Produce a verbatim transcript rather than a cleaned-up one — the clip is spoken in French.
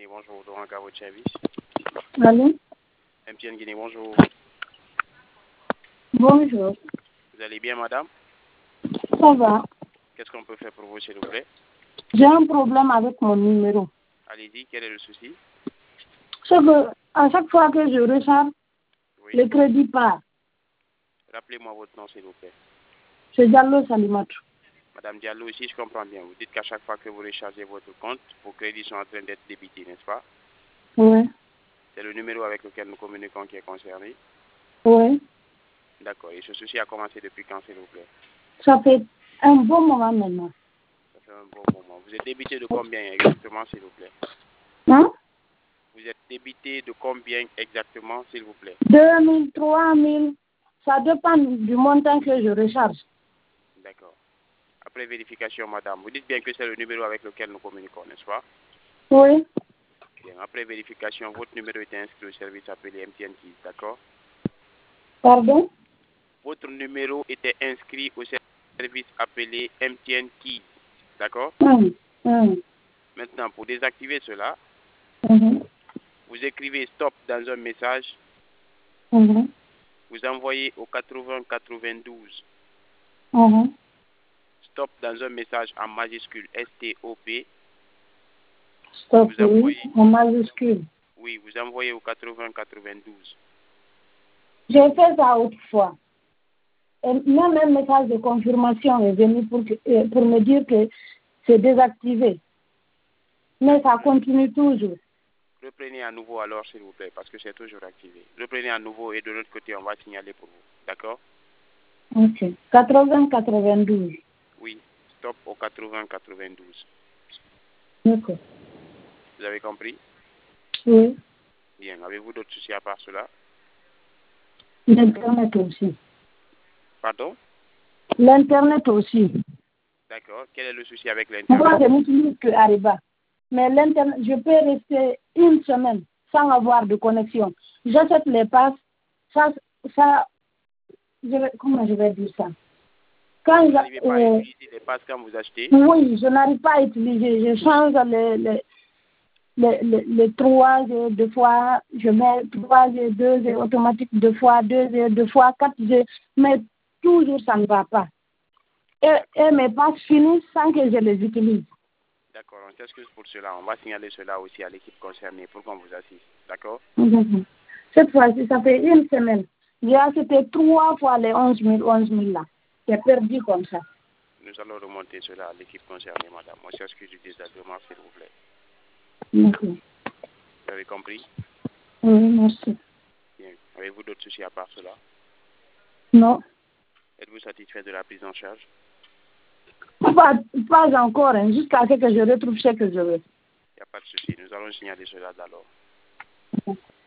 Guinée, bonjour. Donc, à votre service. Allô? M T N Guinée, bonjour. Bonjour. Vous allez bien, madame? Ça va? Qu'est-ce qu'on peut faire pour vous, s'il vous plaît? J'ai un problème avec mon numéro. Allez-y, quel est le souci? C'est que à chaque fois que je recharge, Oui. le crédit part. Rappelez-moi votre nom, s'il vous plaît. C'est Diallo Salimatou. Madame Diallo, si je comprends bien, vous dites qu'à chaque fois que vous rechargez votre compte, vos crédits sont en train d'être débités, n'est-ce pas? Oui. C'est le numéro avec lequel nous communiquons qui est concerné? Oui. D'accord. Et ce souci a commencé depuis quand, s'il vous plaît? Ça fait un bon moment maintenant. Ça fait un bon moment. Vous êtes débité de combien exactement, s'il vous plaît? Hein? Vous êtes débité de combien exactement, s'il vous plaît? deux mille, trois mille. Ça dépend du montant que je recharge. D'accord. Après vérification, madame, vous dites bien que c'est le numéro avec lequel nous communiquons, n'est-ce pas? Oui. Bien. Après vérification, votre numéro était inscrit au service appelé M T N Keys, d'accord? Pardon? Votre numéro était inscrit au service appelé M T N Keys, d'accord? Hum, hum, Maintenant, pour désactiver cela, mhm, vous écrivez stop dans un message, mhm, vous envoyez au quatre-vingts quatre-vingt-douze. mhm. Stop dans un message en majuscule S T O P. Stop, Vous oui, envoyez, en majuscule. oui, vous envoyez au quatre-vingts quatre-vingt-douze. J'ai fait ça autrefois. Et même un message de confirmation est venu pour, que- euh, pour me dire que c'est désactivé. Mais ça continue toujours. Reprenez à nouveau alors, s'il vous plaît, parce que c'est toujours activé. Reprenez à nouveau et de l'autre côté, on va signaler pour vous. D'accord? Ok. quatre-vingts quatre-vingt-douze. Oui, stop au quatre-vingts quatre-vingt-douze. D'accord. Vous avez compris? Oui. Bien. Avez-vous d'autres soucis à part cela? L'Internet aussi. Pardon? L'Internet aussi. D'accord. Quel est le souci avec Moi, l'Internet? je n'utilise que Ariba. Mais l'Internet, je peux rester une semaine sans avoir de connexion. J'achète les passes. Ça, ça je vais- comment je vais dire ça? Quand Vous je, n'arrivez pas à euh, utiliser les passes quand vous achetez? oui, je n'arrive pas à utiliser. Je change les, les, les, les, les trois G deux fois. Je mets trois G, deux G automatique deux fois, deux G, deux fois, quatre G. Mais toujours, ça ne va pas. Et, et mes passes finissent sans que je les utilise. D'accord. On s'excuse pour cela. On va signaler cela aussi à l'équipe concernée pour qu'on vous assiste. D'accord? Mhm. Cette fois-ci, ça fait une semaine. J'ai acheté trois fois les onze mille, onze mille là. J'ai perdu comme ça. Nous allons remonter cela à l'équipe concernée, madame. On s'excuse du désagrément, s'il vous plaît. Merci. Vous avez compris? Oui, merci. Bien. Avez-vous d'autres soucis à part cela? Non, Êtes-vous satisfait de la prise en charge? pas, pas encore, hein, jusqu'à ce que je retrouve ce que je veux. Il n'y a pas de souci. Nous allons signaler cela d'alors.